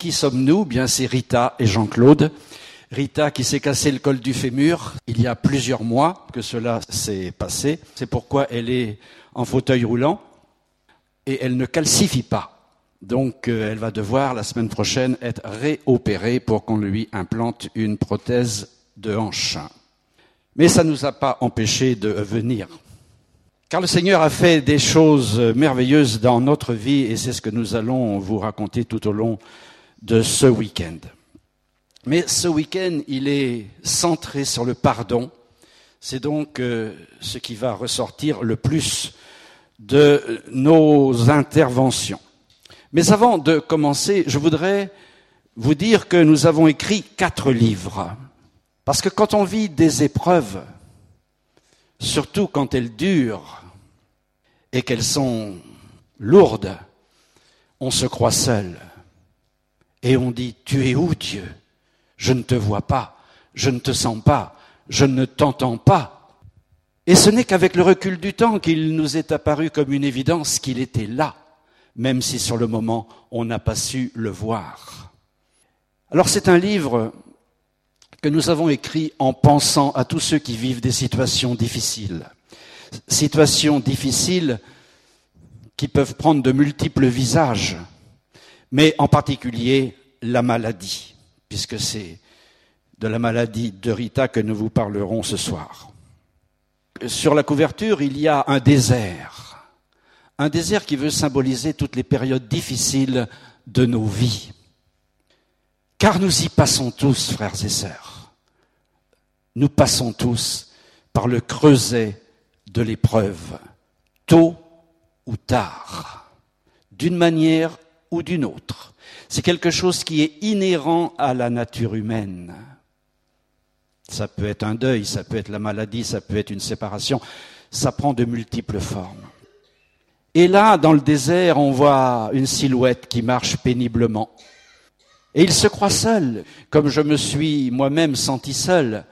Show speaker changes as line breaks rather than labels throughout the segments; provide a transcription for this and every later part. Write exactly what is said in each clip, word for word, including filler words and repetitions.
Qui sommes-nous ? Bien, c'est Rita et Jean-Claude. Rita qui s'est cassé le col du fémur il y a plusieurs mois que cela s'est passé. C'est pourquoi elle est en fauteuil roulant et elle ne calcifie pas. Donc euh, elle va devoir la semaine prochaine être réopérée pour qu'on lui implante une prothèse de hanche. Mais ça ne nous a pas empêché de venir. Car le Seigneur a fait des choses merveilleuses dans notre vie et c'est ce que nous allons vous raconter tout au long de ce week-end. Mais ce week-end, il est centré sur le pardon. C'est donc euh, ce qui va ressortir le plus de nos interventions. Mais avant de commencer, je voudrais vous dire que nous avons écrit quatre livres. Parce que quand on vit des épreuves, surtout quand elles durent et qu'elles sont lourdes, on se croit seul. Et on dit, tu es où Dieu ? Je ne te vois pas, je ne te sens pas, je ne t'entends pas. Et ce n'est qu'avec le recul du temps qu'il nous est apparu comme une évidence qu'il était là, même si sur le moment on n'a pas su le voir. Alors c'est un livre que nous avons écrit en pensant à tous ceux qui vivent des situations difficiles. Situations difficiles qui peuvent prendre de multiples visages, mais en particulier la maladie. Puisque c'est de la maladie de Rita que nous vous parlerons ce soir. Sur la couverture, il y a un désert. Un désert qui veut symboliser toutes les périodes difficiles de nos vies. Car nous y passons tous, frères et sœurs. Nous passons tous par le creuset de l'épreuve, tôt ou tard, d'une manière ou d'une autre. C'est quelque chose qui est inhérent à la nature humaine. Ça peut être un deuil, ça peut être la maladie, ça peut être une séparation. Ça prend de multiples formes. Et là, dans le désert, on voit une silhouette qui marche péniblement. Et il se croit seul, comme je me suis moi-même senti seul.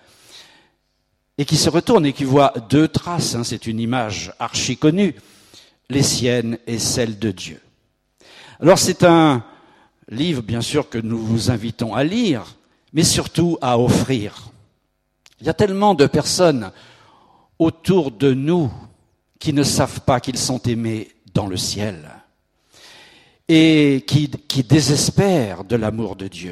Et qui se retourne et qui voit deux traces, hein, c'est une image archi connue, les siennes et celles de Dieu. Alors c'est un livre, bien sûr, que nous vous invitons à lire, mais surtout à offrir. Il y a tellement de personnes autour de nous qui ne savent pas qu'ils sont aimés dans le ciel et qui, qui désespèrent de l'amour de Dieu.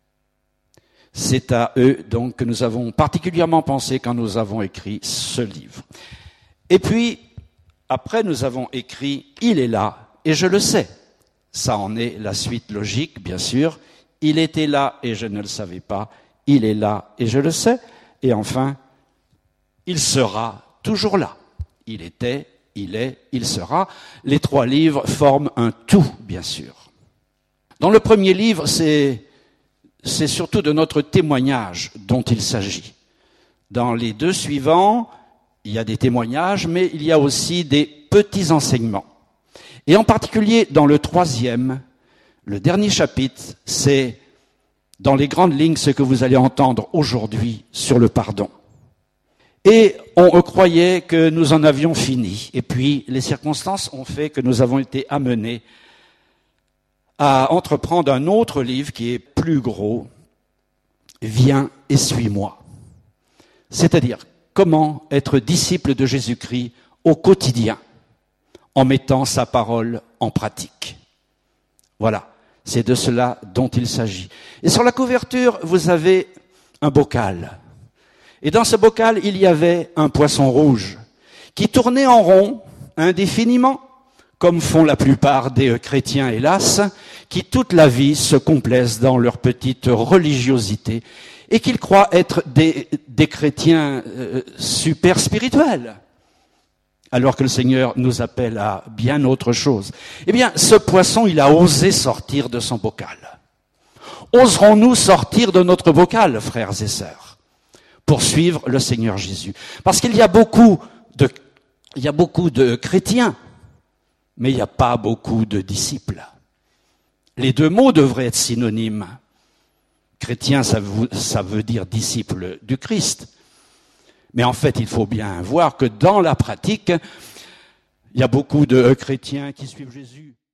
C'est à eux, donc, que nous avons particulièrement pensé quand nous avons écrit ce livre. Et puis, après, nous avons écrit « Il est là, et je le sais ». Ça en est la suite logique, bien sûr. Il était là et je ne le savais pas. Il est là et je le sais. Et enfin, il sera toujours là. Il était, il est, il sera. Les trois livres forment un tout, bien sûr. Dans le premier livre, c'est, c'est surtout de notre témoignage dont il s'agit. Dans les deux suivants, il y a des témoignages, mais il y a aussi des petits enseignements. Et en particulier, dans le troisième, le dernier chapitre, c'est dans les grandes lignes ce que vous allez entendre aujourd'hui sur le pardon. Et on croyait que nous en avions fini. Et puis, les circonstances ont fait que nous avons été amenés à entreprendre un autre livre qui est plus gros, « Viens et suis-moi ». C'est-à-dire, comment être disciple de Jésus-Christ au quotidien, en mettant sa parole en pratique. Voilà, c'est de cela dont il s'agit. Et sur la couverture, vous avez un bocal. Et dans ce bocal, il y avait un poisson rouge qui tournait en rond indéfiniment, comme font la plupart des chrétiens, hélas, qui toute la vie se complaisent dans leur petite religiosité et qu'ils croient être des, des chrétiens euh, super spirituels. Alors que le Seigneur nous appelle à bien autre chose. Eh bien, ce poisson, il a osé sortir de son bocal. Oserons-nous sortir de notre bocal, frères et sœurs, pour suivre le Seigneur Jésus? Parce qu'il y a beaucoup de, il y a beaucoup de chrétiens, mais il n'y a pas beaucoup de disciples. Les deux mots devraient être synonymes. Chrétien, ça veut, ça veut dire disciple du Christ. Mais en fait, il faut bien voir que dans la pratique, il y a beaucoup de chrétiens qui suivent Jésus.